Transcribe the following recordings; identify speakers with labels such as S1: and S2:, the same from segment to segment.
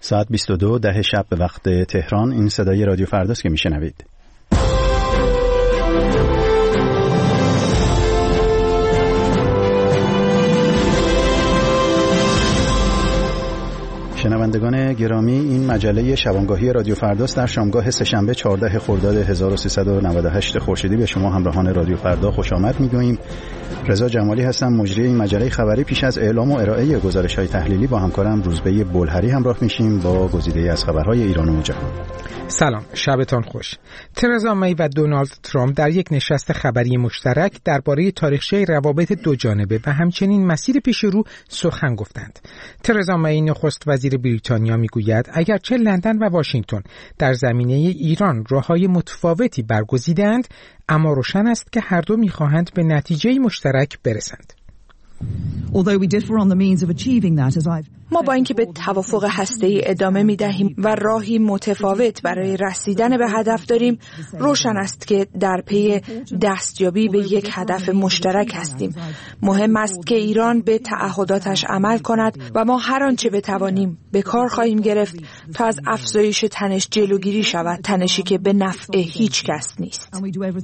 S1: ساعت 22 ده شب به وقت تهران. این صدای رادیو فرداست که میشنوید. شنوندگان گرامی، این مجله شبانگاهی رادیو فرداست در شامگاه سه‌شنبه 14 خرداد 1398 خورشیدی به شما همراهان رادیو فردا خوش آمد میگوییم. رضا جمالی هستم، مجری این مجله خبری. پیش از اعلام و ارائه گزارش‌های تحلیلی با همکارم روزبه بلهری همراه میشیم با گزیده‌ای از خبرهای ایران و جهان.
S2: سلام، شبتان خوش. ترزا می و دونالد ترامپ در یک نشست خبری مشترک درباره تاریخچه روابط دو جانبه و همچنین مسیر پیش رو سخن گفتند. ترزا می نخست وزیر بریتانیا میگوید اگرچه لندن و واشنگتن در زمینه ایران راههای متفاوتی برگزیدند، اما روشن است که هر دو میخواهند به نتیجه مشترک برسند.
S3: ما با اینکه به توافق هسته‌ای ادامه می‌دهیم و راهی متفاوت برای رسیدن به هدف داریم، روشن است که در پی دستیابی به یک هدف مشترک هستیم. مهم است که ایران به تعهداتش عمل کند و ما هر آنچه بتوانیم به کار خواهیم گرفت تا از افزایش تنش جلوگیری شود، تنشی که به نفع هیچ کس نیست.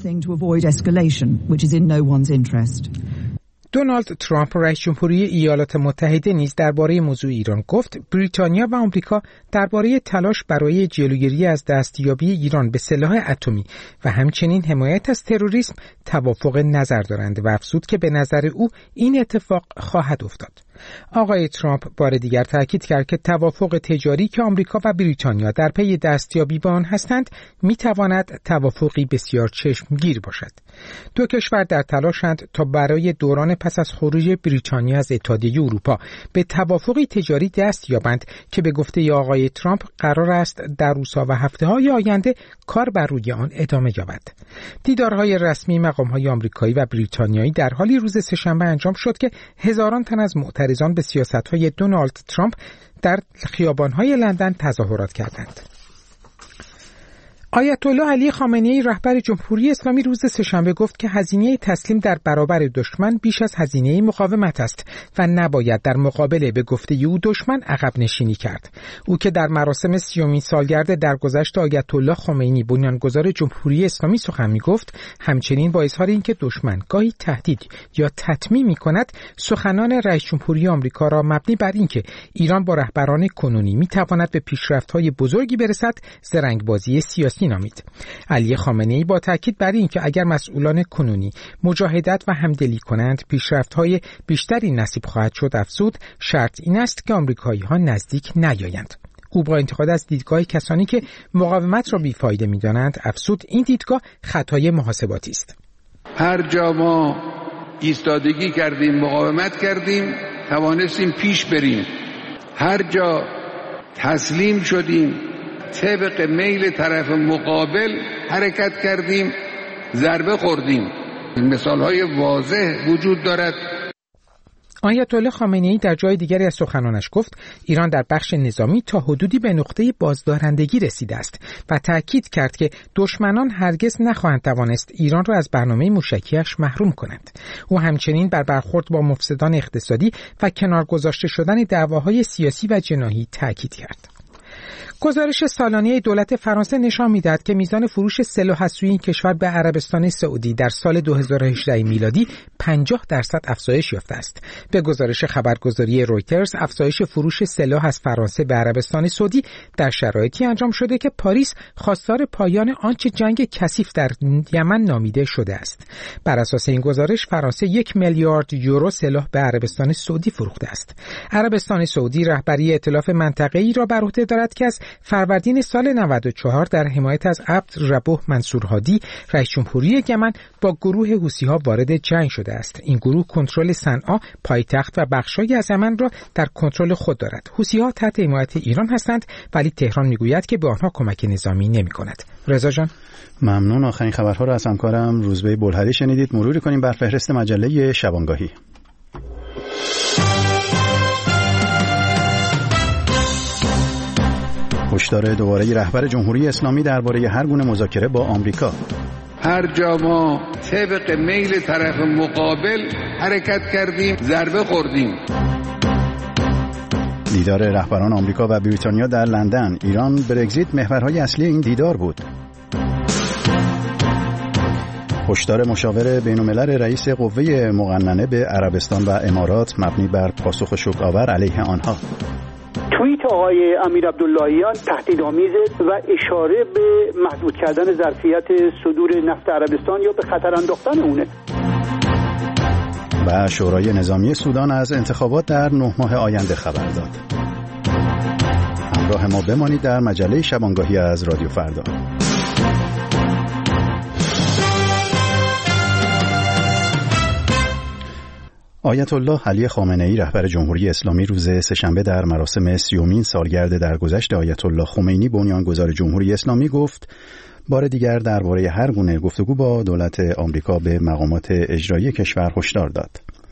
S2: دونالد ترامپ رئیس جمهوری ایالات متحده نیز درباره موضوع ایران گفت بریتانیا و آمریکا درباره تلاش برای جلوگیری از دستیابی ایران به سلاح اتمی و همچنین حمایت از تروریسم توافق نظر دارند و افزود که به نظر او این اتفاق خواهد افتاد. آقای ترامپ بار دیگر تاکید کرد که توافق تجاری که آمریکا و بریتانیا در پی دستیابی به آن هستند میتواند توافقی بسیار چشمگیر باشد. دو کشور در تلاشند تا برای دوران پس از خروج بریتانیا از اتحادیه اروپا به توافقی تجاری دست یابند که به گفته آقای ترامپ قرار است در روزها و هفته‌های آینده کار بر روی آن ادامه یابد. دیدارهای رسمی مقام‌های آمریکایی و بریتانیایی در حالی روز سه‌شنبه انجام شد که هزاران تن از معترضان به سیاست‌های دونالد ترامپ در خیابان‌های لندن تظاهرات کردند. آیت الله علی خامنه‌ای رهبر جمهوری اسلامی روز سه‌شنبه گفت که هزینه تسلیم در برابر دشمن بیش از هزینه مقاومت است و نباید در مقابله به گفته او دشمن عقب نشینی کرد. او که در مراسم 30مین سالگرد درگذشت آیت الله خمینی بنیانگذار جمهوری اسلامی سخن می‌گفت، همچنین با اظهار اینکه دشمن گاهی تهدید یا تطمیع می‌کند، سخنان رئیس جمهوری آمریکا را مبنی بر اینکه ایران با رهبران کنونی می‌تواند به پیشرفت‌های بزرگی برسد، زرنگ‌بازی سیاسی نامید. علی خامنه‌ای با تاکید بر این که اگر مسئولان کنونی مجاهدت و همدلی کنند پیشرفت‌های بیشتری نصیب خواهد شد افزود، شرط این است که آمریکایی‌ها نزدیک نیایند. او با انتقاد از دیدگاه کسانی که مقاومت را بیفایده می‌دانند افزود این دیدگاه خطای محاسباتی است.
S4: هر جا ما ایستادگی کردیم، مقاومت کردیم، توانستیم پیش بریم. هر جا تسلیم شدیم، طبق میل طرف مقابل حرکت کردیم، ضربه خوردیم. مثال‌های واضح وجود دارد.
S2: آیت الله خامنه‌ای در جای دیگری از سخنانش گفت ایران در بخش نظامی تا حدودی به نقطه بازدارندگی رسیده است و تأکید کرد که دشمنان هرگز نخواهند توانست ایران را از برنامه موشکی‌اش محروم کنند. او همچنین بر برخورد با مفسدان اقتصادی و کنار گذاشته شدن دعواهای سیاسی و جناحی تأکید کرد. گزارش سالانه دولت فرانسه نشان می‌دهد که میزان فروش سلاح از سوی این کشور به عربستان سعودی در سال 2018 میلادی 50% افزایش یافته است. به گزارش خبرگزاری رویترز، افزایش فروش سلاح از فرانسه به عربستان سعودی در شرایطی انجام شده که پاریس خواستار پایان آنچه جنگ کثیف در یمن نامیده شده است. بر اساس این گزارش فرانسه 1 میلیارد یورو سلاح به عربستان سعودی فروخته است. عربستان سعودی رهبری ائتلاف منطقه‌ای را بر عهده دارد که از فروردین سال 94 در حمایت از عبد ربوح منصور هادی رئیس جمهوری یمن با گروه حوثی‌ها وارد جنگ شده است. این گروه کنترل صنعا، پایتخت و بخشایی از یمن را در کنترل خود دارد. حوثی‌ها تحت حمایت ایران هستند ولی تهران میگوید که به آنها کمک نظامی نمی‌کند. رضا جان،
S1: ممنون. آخرین خبرها را از همکارم روزبه بلهری شنیدید. مروری کنیم بر فهرست مجله شبانگاهی. هشدار دوباره رهبر جمهوری اسلامی درباره هر گونه مذاکره با آمریکا.
S4: هر جا ما طبق میل طرف مقابل حرکت کردیم، ضربه خوردیم.
S1: دیدار رهبران آمریکا و بریتانیا در لندن، ایران، برگزیت محورهای اصلی این دیدار بود. هشدار مشاور بین‌الملل رئیس قوه مقننه به عربستان و امارات مبنی بر پاسخ شوک‌آور علیه آنها.
S5: توییت آقای امیر عبداللهیان تهدیدآمیز و اشاره به محدود کردن ظرفیت صدور نفت عربستان یا به خطر انداختن اونه.
S1: و شورای نظامی سودان از انتخابات در 9 ماه آینده خبر داد. همراه ما بمانید در مجله شبانگاهی از رادیو فردا. آیت الله علی خامنه‌ای رهبر جمهوری اسلامی روز سه‌شنبه در مراسم 30مین سالگرد درگذشت آیت الله خمینی بنیانگذار جمهوری اسلامی گفت بار دیگر درباره هر گونه گفتگو با دولت آمریکا به مقامات اجرایی کشور هشدار داد.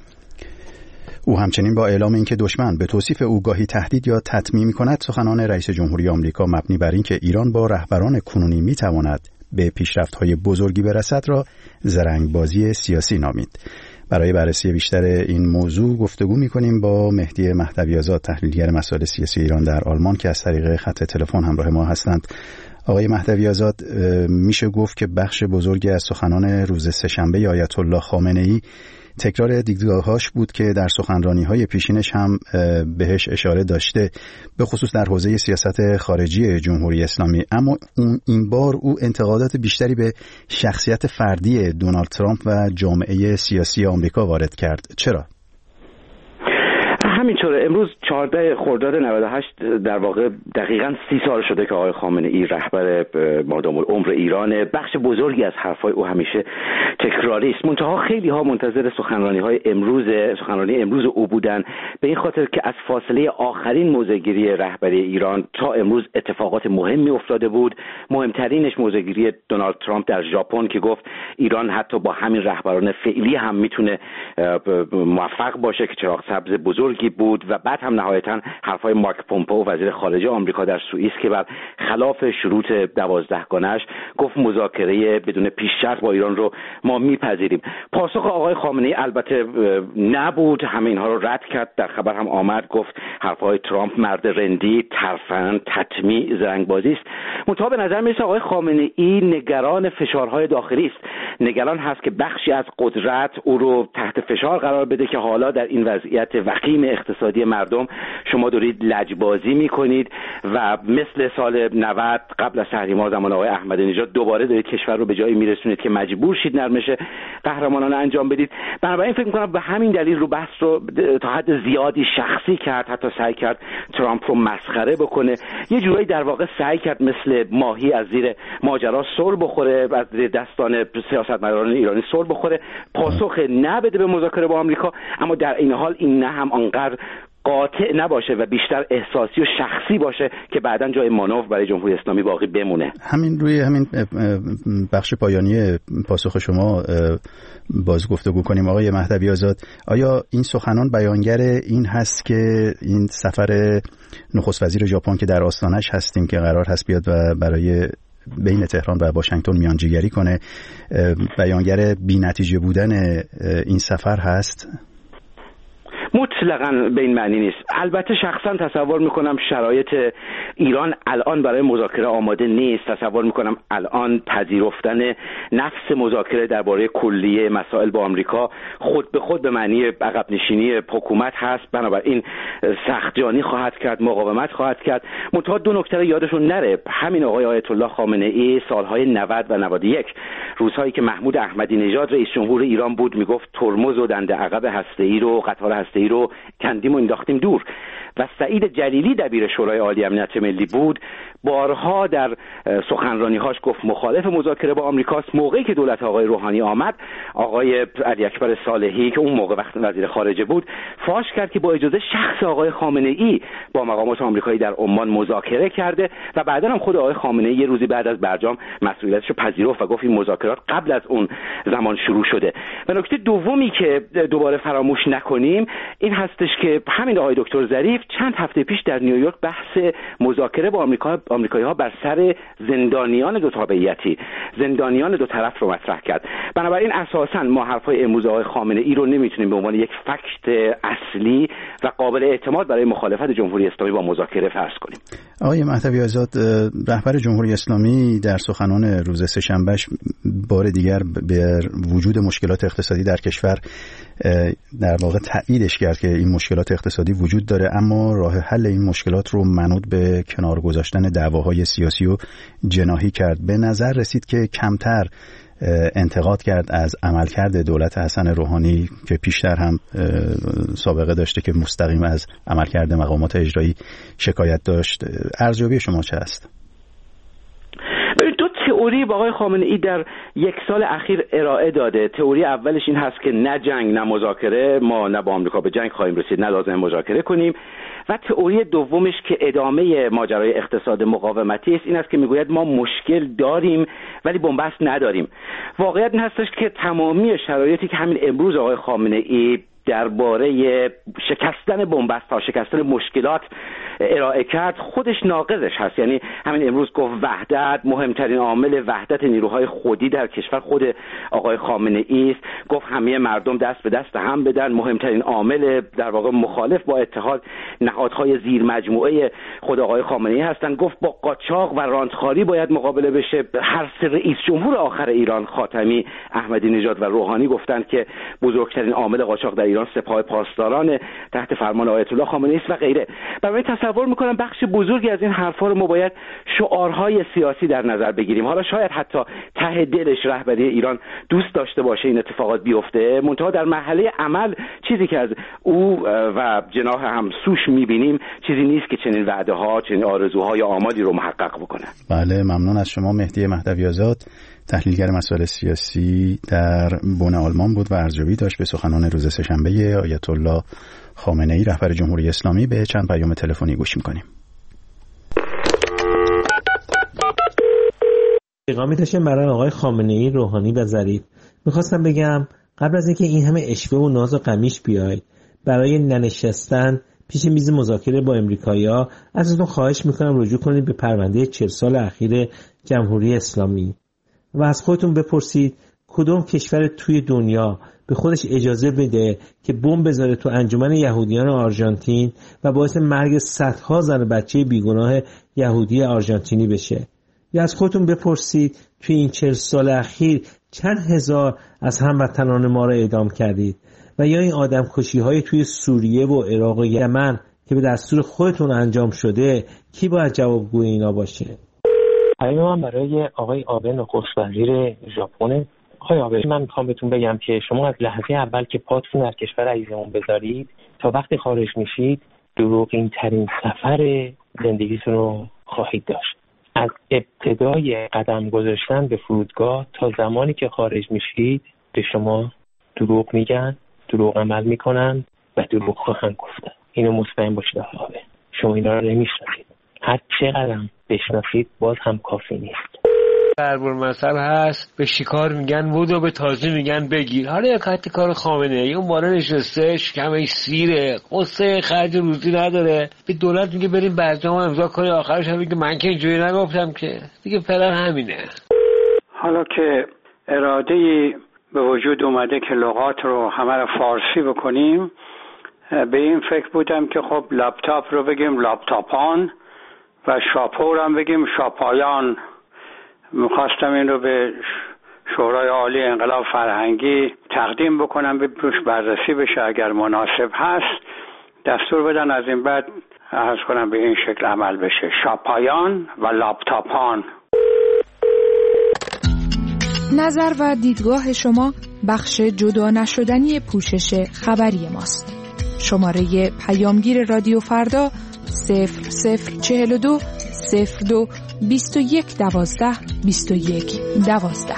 S1: او همچنین با اعلام اینکه دشمن به توصیف او گاهی تهدید یا تطمیع می‌کند سخنان رئیس جمهوری آمریکا مبنی بر اینکه ایران با رهبران کنونی می‌تواند به پیشرفت‌های بزرگی برسد را زرنگبازی سیاسی نامید. برای بررسی بیشتر این موضوع گفتگو می‌کنیم با مهدی مهدوی‌آزاد، تحلیلگر مسائل سیاسی ایران در آلمان که از طریق خط تلفن همراه ما هستند. آقای مهدوی‌آزاد، میشه گفت که بخش بزرگی از سخنان روز سه‌شنبه آیت الله خامنه‌ای تکرار دیدگاه‌هاش بود که در سخنرانی‌های پیشینش هم بهش اشاره داشته، به خصوص در حوزه سیاست خارجی جمهوری اسلامی. اما این بار او انتقادات بیشتری به شخصیت فردی دونالد ترامپ و جامعه سیاسی آمریکا وارد کرد. چرا؟
S6: همینطوره. امروز 14 خرداد 98 در واقع دقیقاً 30 سال شده که آقای خامنه‌ای رهبر مادام العمر ایرانه. بخش بزرگی از حرفای او همیشه تکراری است. منتها خیلی ها منتظر سخنرانی امروز او بودن، به این خاطر که از فاصله آخرین موضع‌گیری رهبری ایران تا امروز اتفاقات مهمی افتاده بود. مهمترینش موضع‌گیری دونالد ترامپ در ژاپن که گفت ایران حتی با همین رهبران فعلی هم میتونه موفق باشه، که چراغ سبز بزرگی بود. و بعد هم نهایتاً حرفای مارک پومپئو وزیر خارجه آمریکا در سوئیس که بر خلاف شروط 12گانه‌اش گفت مذاکره بدون پیش‌شرط با ایران رو ما میپذیریم. پاسخ آقای خامنه‌ای البته نبود، همه اینها رو رد کرد. در خبر هم آمد گفت حرفای ترامپ مرد رندی، ترفند، تطمیع، زرنگبازی است. منتها به نظر میرسه آقای خامنه‌ای نگران فشارهای داخلی است. نگران هست که بخشی از قدرت او رو تحت فشار قرار بده که حالا در این وضعیت وخیم اقتصادی مردم شما دارید لجبازی میکنید و مثل سال 90 قبل از تحریم‌ها زمان آقای احمدی نژاد دوباره دارید کشور رو به جایی میرسونید که مجبور شید نرمش قهرمانانه انجام بدید. بنابراین فکر میکنم به همین دلیل رو بحث رو تا حد زیادی شخصی کرد، حتی سعی کرد ترامپ رو مسخره بکنه. یه جورایی در واقع سعی کرد مثل ماهی از زیر ماجرا سر بخوره، از زیر دستان سیاستمداران ایرانی سر بخوره، پاسخ نبده به مذاکره با آمریکا، اما در این حال این نه هم آنقدر قاطع نباشه و بیشتر احساسی و شخصی باشه که بعداً جای مانور برای جمهوری اسلامی باقی بمونه.
S1: روی همین بخش پایانی پاسخ شما باز گفتگو کنیم. آقای مهدوی‌آزاد، آیا این سخنان بیانگر این هست که این سفر نخست وزیر ژاپن که در آستانش هستیم که قرار هست بیاد و برای بین تهران و واشنگتن میانجیگری کنه، بیانگر بی‌نتیجه بودن این سفر هست؟
S6: مطلقاً به این معنی نیست. البته شخصا تصور میکنم شرایط ایران الان برای مذاکره آماده نیست. تصور میکنم الان پذیرفتن نفس مذاکره درباره کلیه مسائل با آمریکا خود به خود به معنی عقب نشینی حکومت هست. بنابراین سخت‌جانی خواهد کرد، مقاومت خواهد کرد. منتها دو نکته یادشون نره. همین آقای آیت الله خامنه‌ای سالهای 90 و 91 روزهایی که محمود احمدی نژاد رئیس جمهور ایران بود میگفت ترمز و دنده عقب هسته‌ای رو، قطار هسته‌ای رو کندیم و انداختیم دور. و سعید جلیلی دبیر شورای عالی امنیت ملی بود، بارها در سخنرانی‌هاش گفت مخالف مذاکره با آمریکاست. موقعی که دولت آقای روحانی آمد، آقای علی اکبر صالحی که اون موقع وقت وزیر خارجه بود فاش کرد که با اجازه شخص آقای خامنه‌ای با مقامات آمریکایی در عمان مذاکره کرده و بعداً هم خود آقای خامنه‌ای یه روزی بعد از برجام مسئولیتش رو پذیرفت و گفت این مذاکرات قبل از اون زمان شروع شده. و نکته دومی که دوباره فراموش نکنیم این هستش که همین آقای دکتر ظریف چند هفته پیش در نیویورک بحث مذاکره با آمریکایی‌ها بر سر زندانیان دو تابعیتی، زندانیان دو طرف رو مطرح کرد. بنابراین اساساً ما حرفای امروز آقای خامنه‌ای رو نمیتونیم به عنوان یک فکت اصلی و قابل اعتماد برای مخالفت جمهوری اسلامی با مذاکره فرض کنیم.
S1: آقای مهدوی آزاد، رهبر جمهوری اسلامی در سخنان روز سه‌شنبهش بار دیگر به وجود مشکلات اقتصادی در کشور در واقع تأییدش کرد که این مشکلات اقتصادی وجود داره، اما راه حل این مشکلات رو منوط به کنار گذاشتن دعواهای سیاسی و جناحی کرد. به نظر رسید که کمتر انتقاد کرد از عملکرد دولت حسن روحانی که پیشتر هم سابقه داشته که مستقیم از عملکرد مقامات اجرایی شکایت داشت. ارزیابی شما چه است؟
S6: دو تئوری با آقای خامنه‌ای در یک سال اخیر ارائه داده. تئوری اولش این هست که نه جنگ نه مذاکره، ما نه با آمریکا به جنگ خواهیم رسید نه لازم مذاکره کنیم. و تئوری دومش که ادامه ماجرای اقتصاد مقاومتی است، این است که میگوید ما مشکل داریم ولی بنبست نداریم. واقعیت این هستش که تمامی شرایطی که همین امروز آقای خامنه‌ای درباره شکستن بنبست ها، شکستن مشکلات ارائه کرد خودش ناقضش هست. یعنی همین امروز گفت وحدت، مهمترین عامل وحدت نیروهای خودی در کشور خود آقای خامنه‌ای است. گفت همه مردم دست به دست هم بدن، مهمترین عامل در واقع مخالف با اتحاد نهادهای زیر مجموعه خود آقای خامنه‌ای هستند. گفت با قاچاق و رانتخواری باید مقابله بشه. هر سه رئیس جمهور آخر ایران، خاتمی، احمدی نژاد و روحانی، گفتند که بزرگترین عامل قاچاق در ایران سپاه پاسداران تحت فرمان آیت الله خامنه‌ای است و غیره. برای تصور میکنم بخش بزرگی از این حرفا رو ما باید شعارهای سیاسی در نظر بگیریم. حالا شاید حتی ته دلش رهبری ایران دوست داشته باشه این اتفاقات بیفته، منتها در مرحله عمل چیزی که از او و جناح همسوش میبینیم چیزی نیست که چنین وعده ها، چنین آرزوها یا آمالی رو محقق بکنه.
S1: بله، ممنون از شما. مهدی مهدوی آزاد، تحلیلگر مسائل سیاسی در بن آلمان بود و ارزیابی داشت به سخنان روز سه‌شنبه آیت الله خامنه‌ای رهبر جمهوری اسلامی. به چند پیام تلفنی گوش می‌کنیم.
S7: پیغامی داشتم برای آقای خامنه‌ای، روحانی و ظریف. می‌خواستم بگم قبل از اینکه این همه اشوه و ناز و قمیش بیاید برای ننشستن پیش میز مذاکره با امریکایی‌ها، ازتون خواهش می‌کنم رجوع کنید به پرونده 40 سال اخیر جمهوری اسلامی و از خودتون بپرسید کدوم کشور توی دنیا به خودش اجازه بده که بمب بذاره تو انجمن یهودیان آرژانتین و باعث مرگ صدها زن و بچه بیگناه یهودی آرژانتینی بشه. یا از خودتون بپرسید توی این 40 سال اخیر چند هزار از هموطنان ما را اعدام کردید. و یا این آدمکشی‌های توی سوریه و عراق و یمن که به دستور خودتون انجام شده، کی باید جوابگوی اینا باشه؟
S8: پیام من برای آقای آبه، نخست وزیر ژاپن. آقای آبه، من میخوام بهتون بگم که شما از لحظه اول که پاتون در کشور عزیزمون بذارید تا وقتی خارج میشید دروغین ترین سفر زندگیتون رو خواهید داشت. از ابتدای قدم گذاشتن به فرودگاه تا زمانی که خارج میشید به شما دروغ میگن، دروغ عمل میکنن و دروغ خواهند گفتن. اینو مطمئن باشید آقای آبه، شما اینا رو نمیشناسید. هر چقدر بشناسید باز هم کافی نیست.
S9: دربار مثل هست به شکار میگن بود و به تازی میگن بگیر. حالا یک حتی کار خامنه‌ای اون بالا نشسته، شکمش سیره، قصه خرج روزی نداره، به دولت میگه بریم برجام امضا کنی، آخرش هم میگه من که اینجوری نگفتم که. دیگه فعلا همینه.
S5: حالا که اراده‌ای به وجود اومده که لغات رو همه رو فارسی بکنیم، به این فکر بودم که خب لپتاپ رو بگیم لپتاپان و شاپور هم بگیم شاپایان. میخواستم این رو به شورای عالی انقلاب فرهنگی تقدیم بکنم، به روش بررسی بشه، اگر مناسب هست دستور بدن از این بعد عرض کنم به این شکل عمل بشه، شاپایان و لپتاپان.
S3: نظر و دیدگاه شما بخش جدا نشدنی پوشش خبری ماست. شماره پیامگیر رادیو فردا 0042 02 21 12 21 12.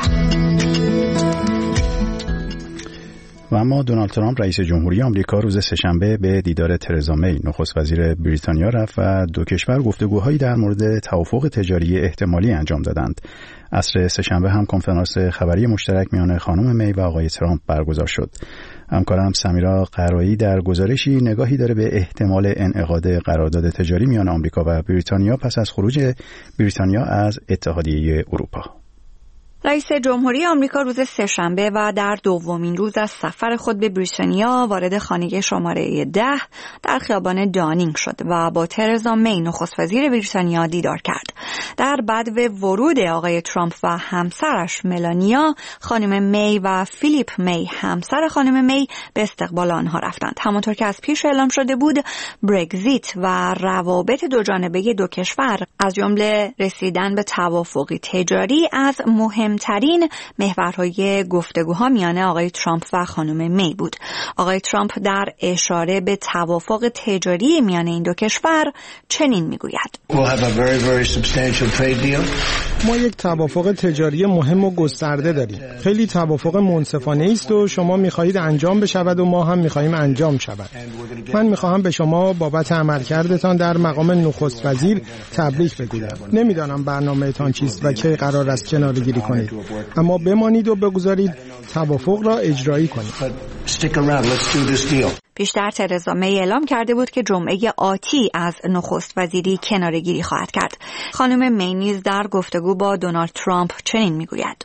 S1: و اما دونالد ترامپ رئیس جمهوری آمریکا روز سه‌شنبه به دیدار ترزا می نخست وزیر بریتانیا رفت و دو کشور گفتگوهایی در مورد توافق تجاری احتمالی انجام دادند. عصر سه‌شنبه هم کنفرانس خبری مشترک میان خانم می و آقای ترامپ برگزار شد. همکارم سمیرا قرایی در گزارشی نگاهی داره به احتمال انعقاد قرارداد تجاری میان آمریکا و بریتانیا پس از خروج بریتانیا از اتحادیه اروپا.
S10: رئیس جمهوری آمریکا روز سه‌شنبه و در دومین روز از سفر خود به بریتانیا وارد خانه شماره 10 در خیابان دانینگ شد و با ترزا می نخست وزیر بریتانیا دیدار کرد. در بدو ورود آقای ترامپ و همسرش ملانیا، خانم می و فیلیپ می همسر خانم می به استقبال آنها رفتند. همانطور که از پیش اعلام شده بود، برگزیت و روابط دوجانبه دو کشور از جمله رسیدن به توافقی تجاری از مهمترین محورهای گفتگوها میان آقای ترامپ و خانم می بود. آقای ترامپ در اشاره به توافق تجاری میان این دو کشور چنین میگوید:
S11: ما یک توافق تجاری مهم و گسترده داریم. خیلی توافق منصفانه است و شما می‌خواهید انجام بشود و ما هم می‌خواهیم انجام شود. من می‌خواهم به شما بابت عملکردتان در مقام نخست وزیر تبریک بگویم. نمی‌دانم برنامه‌تان چیست و کی قرار است کناره‌گیری کنید، اما بمانید و بگذارید توافق را اجرایی کنید.
S10: پیشتر ترزا می اعلام کرده بود که جمعه آتی از نخست وزیری کناره‌گیری خواهد کرد. خانم می نیز در گفتگو با دونالد ترامپ چنین میگوید: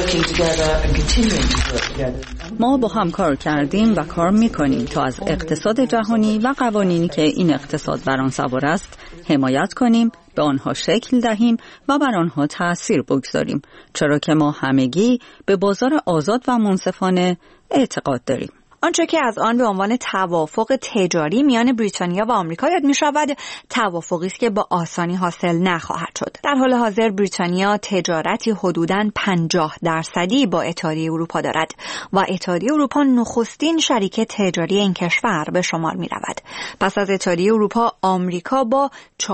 S12: ما با هم کار کردیم و کار میکنیم تا از اقتصاد جهانی و قوانینی که این اقتصاد بر آن سوار است حمایت کنیم، به آنها شکل دهیم و بر آنها تأثیر بگذاریم، چرا که ما همگی به بازار آزاد و منصفانه اعتقاد داریم.
S10: آنچه که از آن به عنوان توافق تجاری میان بریتانیا و آمریکا یاد می شود، توافقی است که با آسانی حاصل نخواهد شد. در حال حاضر بریتانیا تجارتی حدوداً 50% با اتحادیه اروپا دارد و اتحادیه اروپا نخستین شریک تجاری این کشور به شمار می رود. پس از اتحادیه اروپا، آمریکا با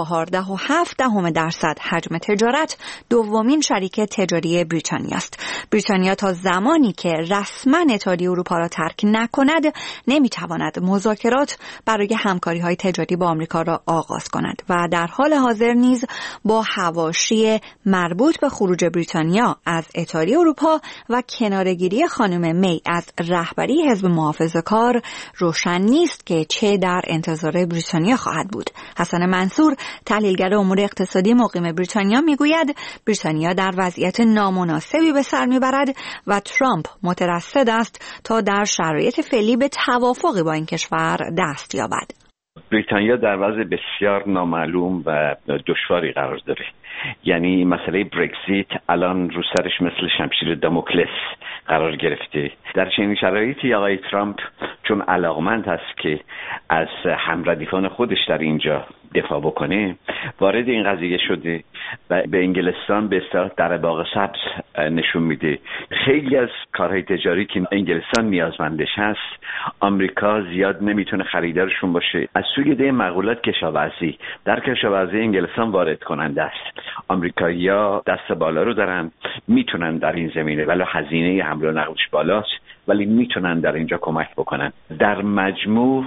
S10: 14.7% حجم تجارت دومین شریک تجاری بریتانیا است. بریتانیا تا زمانی که رسما اتحادیه اروپا را ترک نکند نمیتواند مذاکرات برای همکاری‌های تجاری با آمریکا را آغاز کند و در حال حاضر نیز با حواشی مربوط به خروج بریتانیا از اتحادیه اروپا و کناره‌گیری خانم می از رهبری حزب محافظه‌کار روشن نیست که چه در انتظار بریتانیا خواهد بود. حسن منصور، تحلیلگر امور اقتصادی مقیم بریتانیا، میگوید بریتانیا در وضعیت نامناسبی به سر میبرد و ترامپ مترصد است تا در شرایط فعلی به توافقی با این کشور دست یابد.
S6: بریتانیا در وضع بسیار نامعلوم و دشواری قرار داره. یعنی مسئله برگزیت الان رو سرش مثل شمشیر داموکلس قرار گرفته. در چنین شرایطی آقای ترامپ چون علاقمند است که از همردیفان خودش در اینجا دفاع بکنه، وارد این قضیه شده و به انگلستان به اصطلاح در باغ سبز نشون میده. خیلی از کارهای تجاری که انگلستان نیازمندش هست آمریکا زیاد نمیتونه خریدارشون باشه. از سوی ده مقولات کشاورزی، در کشاورزی انگلستان وارد کننده است. آمریکایی‌ها دست بالا رو دارن، میتونن در این زمینه، ولی هزینه حمل و نقلش بالاست، ولی میتونن در اینجا کمک بکنن. در مجموع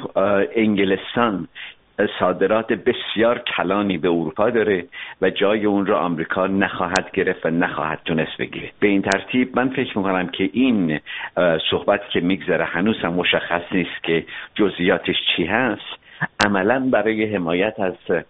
S6: انگلستان صادرات بسیار کلانی به اروپا داره و جای اون رو آمریکا نخواهد گرفت و نخواهد تونست بگیره. به این ترتیب من فکر میکنم که این صحبت که میگذره هنوز هم مشخص نیست که جزئیاتش چی هست. عملاً برای حمایت از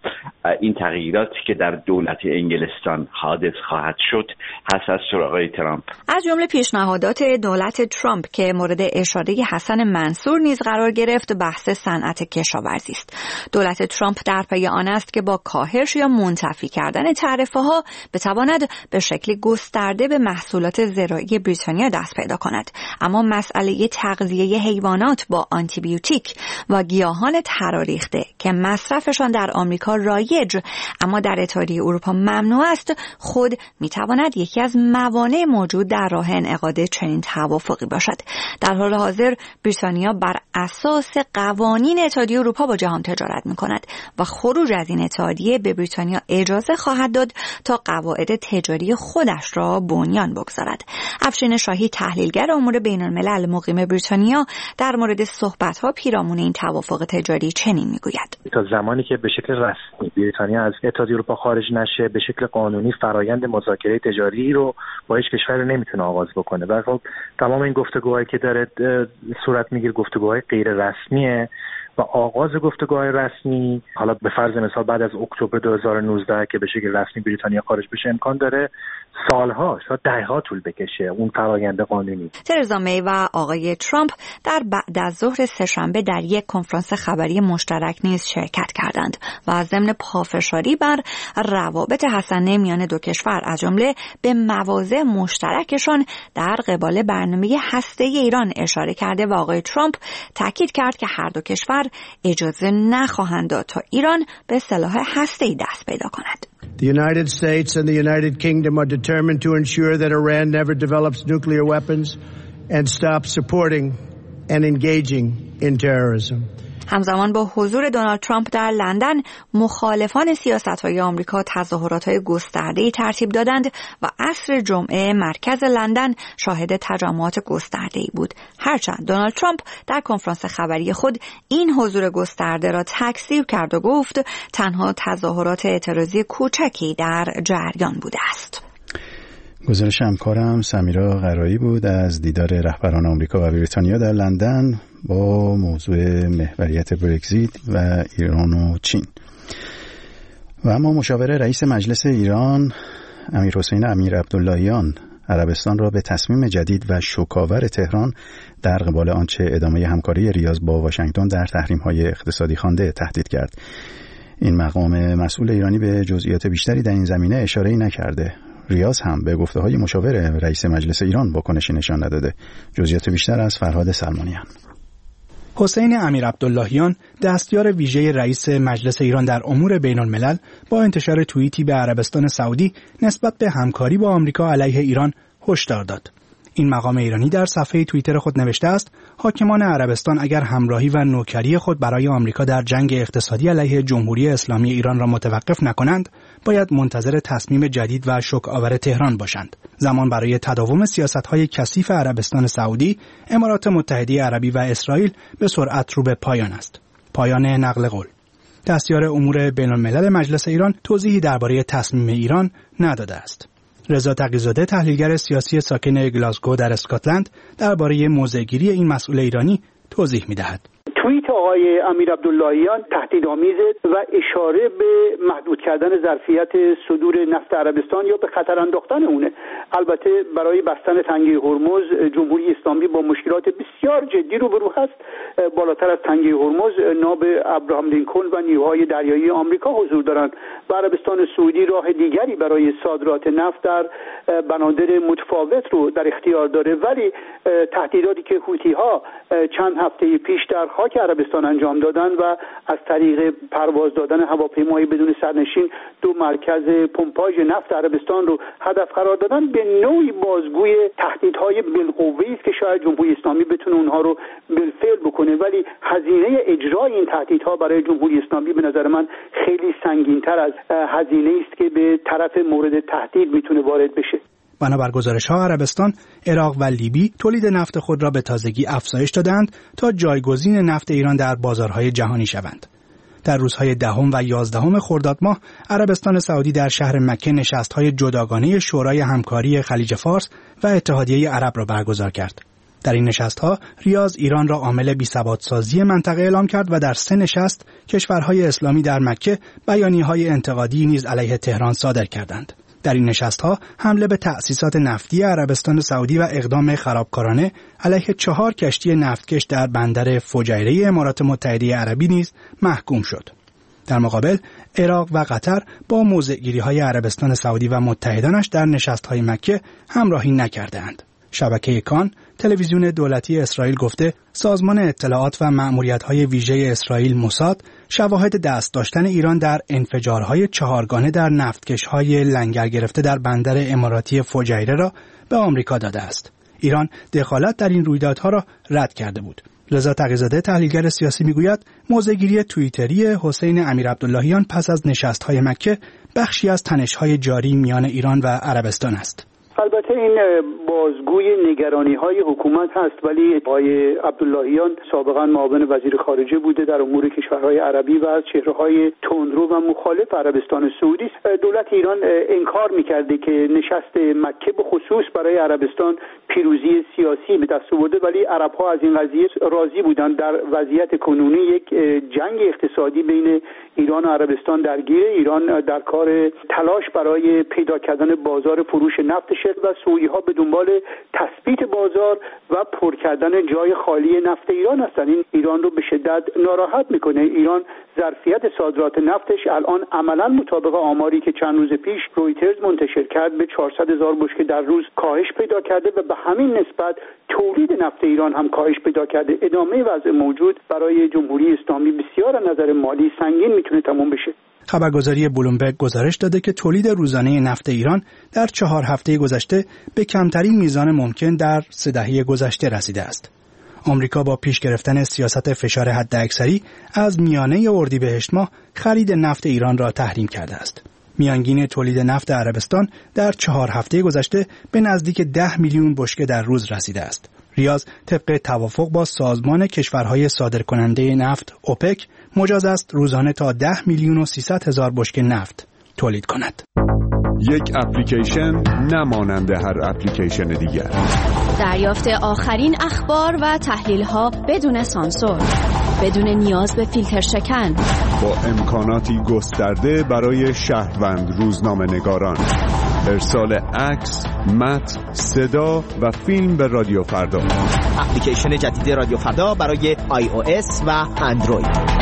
S6: این تغییراتی که در دولت انگلستان حادث خواهد شد هست از آقای ترامپ.
S10: از جمله پیشنهادات دولت ترامپ که مورد اشاره حسن منصور نیز قرار گرفت بحث صنعت کشاورزی است. دولت ترامپ در پی آن است که با کاهش یا منتفی کردن تعرفه‌ها بتواند به شکل گسترده به محصولات زراعی بریتانیا دست پیدا کند. اما مسئله تغذیه حیوانات با آنتیبیوتیک و گیاهان ریخته که مصرفشان در آمریکا رایج اما در اتحادیه اروپا ممنوع است، خود میتواند یکی از موانع موجود در راه انعقاد چنین توافقی باشد. در حال حاضر بریتانیا بر اساس قوانین اتحادیه اروپا با جهان تجارت میکند و خروج از این اتحادیه به بریتانیا اجازه خواهد داد تا قواعد تجاری خودش را بنیان بگذارد. افشین شاهی، تحلیلگر امور بین الملل مقیم بریتانیا، در مورد صحبت‌ها پیرامون این توافق تجاری چنین میگوید.
S8: تا زمانی که به شکل رسمی بریتانیا از اتحادیه اروپا خارج نشه، به شکل قانونی فرایند مذاکره تجاری رو با هیچ کشوری نمیتونه آغاز بکنه. و خب تمام این گفتگوهایی که داره صورت میگیره گفتگوهای غیر رسمیه و آغاز گفتگوهای رسمی، حالا به فرض مثال بعد از اکتبر 2019 که به شکل رسمی بریتانیا خارج بشه، امکان داره سالها شاید دهها طول بکشه اون فرآیند قانونی.
S10: ترزا می و آقای ترامپ در بعد از ظهر سه‌شنبه در یک کنفرانس خبری مشترک نیز شرکت کردند و ضمن پافشاری بر روابط حسنه میان دو کشور از جمله به مواضع مشترکشان در قبال برنامه هسته‌ای ایران اشاره کرده و آقای ترامپ تاکید کرد که هر دو کشور اجازه نخواهند داد تا ایران به سلاح هسته‌ای دست پیدا کند.
S13: The United States and the United Kingdom are determined to ensure that Iran never develops nuclear weapons and stops supporting and engaging in terrorism.
S10: همزمان با حضور دونالد ترامپ در لندن، مخالفان سیاست‌های آمریکا تظاهرات‌های گسترده‌ای ترتیب دادند و عصر جمعه مرکز لندن شاهد تجمعات گسترده‌ای بود. هرچند دونالد ترامپ در کنفرانس خبری خود این حضور گسترده را تکذیب کرد و گفت تنها تظاهرات اعتراضی کوچکی در جریان بوده است.
S1: گزارش همکارم سمیرا قرایی بود از دیدار رهبران آمریکا و بریتانیا در لندن با موضوع محوریت برگزیت و ایران و چین. و اما مشاور رئیس مجلس ایران امیرحسین امیرعبداللهیان عربستان را به تصمیم جدید و شوک‌آور تهران در قبال آنچه ادامه همکاری ریاض با واشنگتن در تحریم‌های اقتصادی خوانده تهدید کرد. این مقام مسئول ایرانی به جزئیات بیشتری در این زمینه اشاره‌ای نکرده. ریاض هم به گفته‌های مشاور رئیس مجلس ایران واکنشی نشان نداده. جزئیات بیشتر از فرهاد سلمانیان.
S14: حسین امیرعبداللهیان دستیار ویژه رئیس مجلس ایران در امور بین‌الملل با انتشار توییتی به عربستان سعودی نسبت به همکاری با آمریکا علیه ایران هشدار داد. این مقام ایرانی در صفحه توییتر خود نوشته است: حاکمان عربستان اگر همراهی و نوکری خود برای آمریکا در جنگ اقتصادی علیه جمهوری اسلامی ایران را متوقف نکنند، باید منتظر تصمیم جدید و شوک‌آور تهران باشند. زمان برای تداوم سیاست‌های کثیف عربستان سعودی، امارات متحده عربی و اسرائیل به سرعت رو به پایان است. پایان نقل قول. دستیار امور بین‌الملل مجلس ایران توضیحی درباره تصمیم ایران نداده است. رضا تقی‌زاده تحلیلگر سیاسی ساکن گلاسگو در اسکاتلند درباره موضع‌گیری این مسئول ایرانی توضیح می‌دهد.
S15: توییت آقای امیرعبداللهیان تهدیدآمیز و اشاره به محدود کردن ظرفیت صدور نفت عربستان یا به خطر انداختن اونه. البته برای بستن تنگه هرمز جمهوری اسلامی با مشکلات بسیار جدی روبرو هست. بالاتر از تنگه هرمز ناو ابراهام لینکلن و نیروهای دریایی آمریکا حضور دارند و عربستان سعودی راه دیگری برای صادرات نفت در بنادر متفاوت رو در اختیار داره، ولی تهدیداتی که حوثی‌ها چند هفته پیش در خاک عربستان انجام دادن و از طریق پرواز دادن هواپیمای بدون سرنشین دو مرکز پمپاژ نفت عربستان رو هدف قرار دادن، به نوعی بازگوی تهدیدهای بالقوه‌ای است که شاید جمهوری اسلامی بتونه اونها رو بالفعل بکنه، ولی هزینه اجرای این تهدیدها برای جمهوری اسلامی به نظر من خیلی سنگین‌تر از هزینه است که به طرف مورد تهدید میتونه وارد بشه.
S14: بنابر گزارش‌ها عربستان، عراق و لیبی تولید نفت خود را به تازگی افزایش دادند تا جایگزین نفت ایران در بازارهای جهانی شوند. در روزهای 10 و 11 خرداد ماه عربستان سعودی در شهر مکه نشست‌های جداگانه شورای همکاری خلیج فارس و اتحادیه عرب را برگزار کرد. در این نشست‌ها ریاض ایران را عامل بی‌ثبات‌سازی منطقه اعلام کرد و در 3 نشست کشورهای اسلامی در مکه بیانیه‌های انتقادی نیز علیه تهران صادر کردند. در این نشست‌ها حمله به تأسیسات نفتی عربستان سعودی و اقدام خرابکارانه علیه 4 کشتی نفتکش در بندر فجیره امارات متحده عربی نیز محکوم شد. در مقابل عراق و قطر با موضع‌گیری‌های عربستان سعودی و متحدانش در نشست‌های مکه همراهی نکردند. شبکه کان، تلویزیون دولتی اسرائیل گفته سازمان اطلاعات و مأموریت‌های ویژه اسرائیل موساد شواهد دست داشتن ایران در انفجارهای 4گانه در نفتکش‌های لنگر گرفته در بندر اماراتی فجیره را به آمریکا داده است. ایران دخالت در این رویدادها را رد کرده بود. رضا تقی‌زاده تحلیلگر سیاسی میگوید موضع‌گیری توییتری حسین امیرعبداللهیان پس از نشست‌های مکه بخشی از تنش‌های جاری میان ایران و عربستان است.
S15: البته این بازگوی نگرانی‌های حکومت هست، ولی آقای عبداللهیان سابقا معاون وزیر خارجه بوده در امور کشورهای عربی و از چهره‌های تندرو و مخالف عربستان سعودی. دولت ایران انکار می‌کرده که نشست مکه به خصوص برای عربستان پیروزی سیاسی به دست آورده، ولی عرب‌ها از این قضیه راضی بودن. در وضعیت کنونی یک جنگ اقتصادی بین ایران و عربستان درگیره. ایران در کار تلاش برای پیدا کردن بازار فروش نفتشه و سعودی‌ها به دنبال تثبیت بازار و پر کردن جای خالی نفت ایران هستند. این ایران رو به شدت ناراحت میکنه. ایران ظرفیت صادرات نفتش الان عملاً مطابق آماری که چند روز پیش رویترز منتشر کرد به 400,000 بشکه در روز کاهش پیدا کرده و به همین نسبت تولید نفت ایران هم کاهش پیدا کرده. ادامه وضع موجود برای جمهوری اسلامی بسیار از نظر مالی سنگین میتونه تموم بشه.
S14: خبرگزاری بلومبرگ گزارش داده که تولید روزانه نفت ایران در 4 هفته گذشته به کمترین میزان ممکن در 3 دهه گذشته رسیده است. آمریکا با پیش گرفتن سیاست فشار حداکثری از میانه اردیبهشت ماه خرید نفت ایران را تحریم کرده است. میانگین تولید نفت عربستان در 4 هفته گذشته به نزدیک 10 میلیون بشکه در روز رسیده است. ریاض طبق توافق با سازمان کشورهای صادرکننده نفت اوپک مجاز است روزانه تا 10 میلیون و 300 هزار بشکه نفت تولید کند.
S16: یک اپلیکیشن نمانند هر اپلیکیشن دیگر.
S17: دریافت آخرین اخبار و تحلیل‌ها بدون سانسور، بدون نیاز به فیلتر شکن،
S16: با امکاناتی گسترده برای شهروند روزنامه‌نگاران. ارسال عکس، متن، صدا و فیلم به رادیو فردا.
S18: اپلیکیشن جدید رادیو فردا برای iOS و اندروید.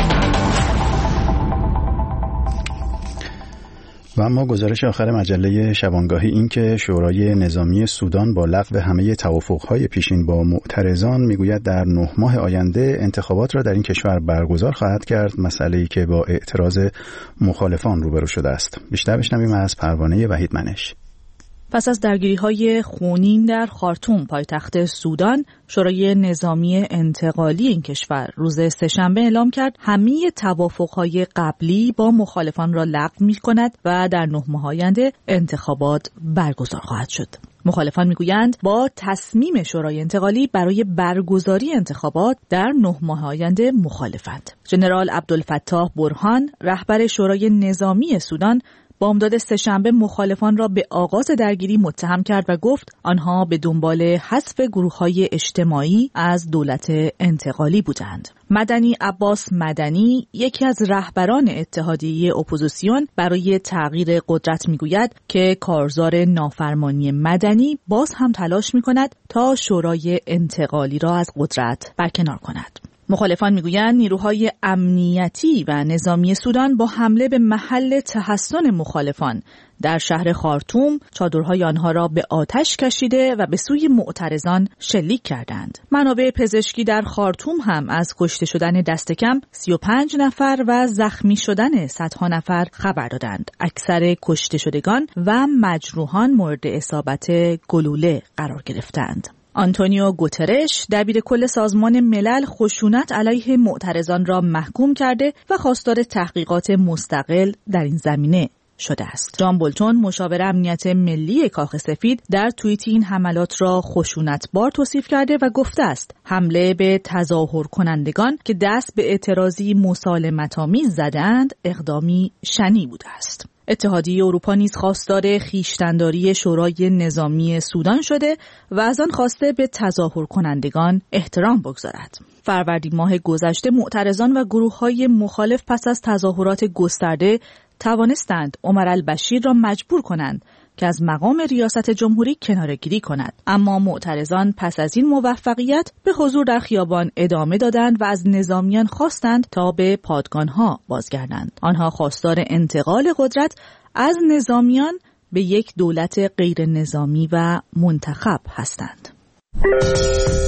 S1: و اما گزارش آخر مجله شبانگاهی این که شورای نظامی سودان با لغو همه توافق‌های پیشین با معترضان میگوید در 9 ماه آینده انتخابات را در این کشور برگزار خواهد کرد، مسئله‌ای که با اعتراض مخالفان روبرو شده است. بیشتر بشنویم از پروانه وحید منش.
S19: پس از درگیری‌های خونین در خارتوم پایتخت سودان، شورای نظامی انتقالی این کشور روز سه‌شنبه اعلام کرد همه توافق‌های قبلی با مخالفان را لغو می‌کند و در 9 ماه آینده انتخابات برگزار خواهد شد. مخالفان میگویند با تصمیم شورای انتقالی برای برگزاری انتخابات در 9 ماه آینده مخالفند. ژنرال عبدالفتاح برهان، رهبر شورای نظامی سودان، بامداد سه‌شنبه مخالفان را به آغاز درگیری متهم کرد و گفت آنها به دنبال حذف گروه‌های اجتماعی از دولت انتقالی بودند. مدنی عباس مدنی، یکی از رهبران اتحادیه اپوزیسیون برای تغییر قدرت، میگوید که کارزار نافرمانی مدنی باز هم تلاش می‌کند تا شورای انتقالی را از قدرت برکنار کند. مخالفان میگویند نیروهای امنیتی و نظامی سودان با حمله به محل تحصن مخالفان در شهر خارتوم چادرهای آنها را به آتش کشیده و به سوی معترضان شلیک کردند. منابع پزشکی در خارتوم هم از کشته شدن دست کم 35 نفر و زخمی شدن صدها نفر خبر دادند. اکثر کشته شدگان و مجروحان مورد اصابت گلوله قرار گرفتند. آنتونیو گوترش، دبیر کل سازمان ملل، خشونت علیه معترضان را محکوم کرده و خواستار تحقیقات مستقل در این زمینه شده است. جان بولتون، مشاور امنیت ملی کاخ سفید، در توییتی این حملات را خشونتبار توصیف کرده و گفته است حمله به تظاهر کنندگان که دست به اعتراضی مسالمت‌آمیز زدند اقدامی شنیع بوده است. اتحادیه اروپا نیز خواستار خویشتن‌داری شورای نظامی سودان شده و از آن خواسته به تظاهر کنندگان احترام بگذارد. فروردین ماه گذشته معترضان و گروه‌های مخالف پس از تظاهرات گسترده توانستند عمر البشیر را مجبور کنند که از مقام ریاست جمهوری کناره‌گیری کند، اما معترضان پس از این موفقیت به حضور در خیابان ادامه دادند و از نظامیان خواستند تا به پادگان‌ها بازگردند. آنها خواستار انتقال قدرت از نظامیان به یک دولت غیر نظامی و منتخب هستند.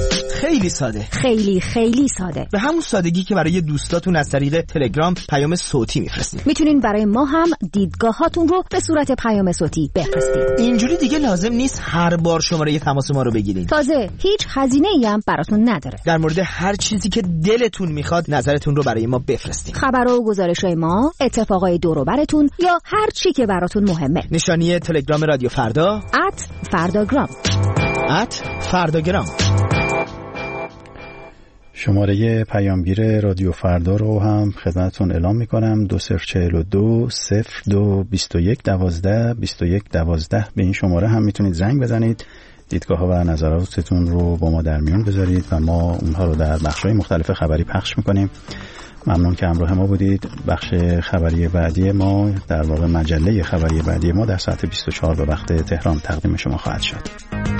S18: خیلی ساده.
S20: خیلی خیلی ساده.
S18: به همون سادگی که برای دوستاتون از طریق تلگرام پیام صوتی میفرستید.
S20: میتونین برای ما هم دیدگاهاتون رو به صورت پیام صوتی بفرستید.
S18: اینجوری دیگه لازم نیست هر بار شماره تماس ما رو بگیرید.
S20: تازه هیچ هزینه‌ای هم براتون نداره.
S18: در مورد هر چیزی که دلتون میخواد نظرتون رو برای ما بفرستید.
S20: خبرها و گزارش‌های ما، اتفاقای دور و براتون یا هر چی که براتون مهمه.
S18: نشانی تلگرام رادیو فردا
S20: @فرداگرام.
S18: فرداگرام.
S1: شماره پیامگیر رادیو فردا رو هم خدمتتون اعلام میکنم 2042 02 21 12 21 12. به این شماره هم میتونید زنگ بزنید، دیدگاه ها و نظراتتون رو با ما در میون بذارید و ما اونها رو در بخش‌های مختلف خبری پخش میکنیم. ممنون که همراه ما بودید. بخش خبری بعدی ما، در واقع مجله خبری بعدی ما در ساعت 24 به وقت تهران تقدیم شما خواهد شد.